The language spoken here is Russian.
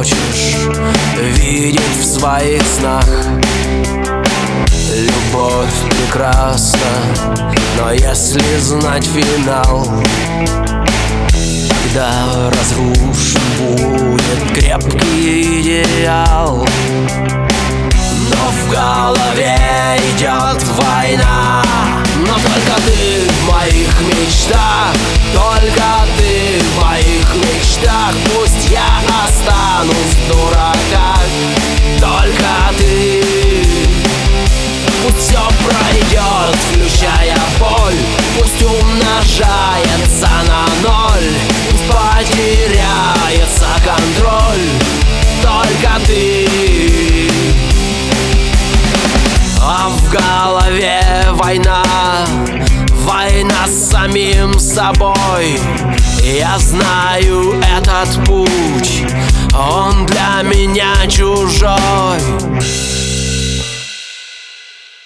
хочешь видеть в своих снах. Любовь прекрасна, но если знать финал, тогда разрушен будет крепкий идеал. Но в голове идет война, но только ты в моих мечтах, только ты в моих мечтах. Пусть я останусь в дураках, только ты. Пусть все пройдет, включая боль, пусть умножается на ноль, пусть потеряется контроль, только ты. А в голове война, война с самим собой. Я знаю этот путь,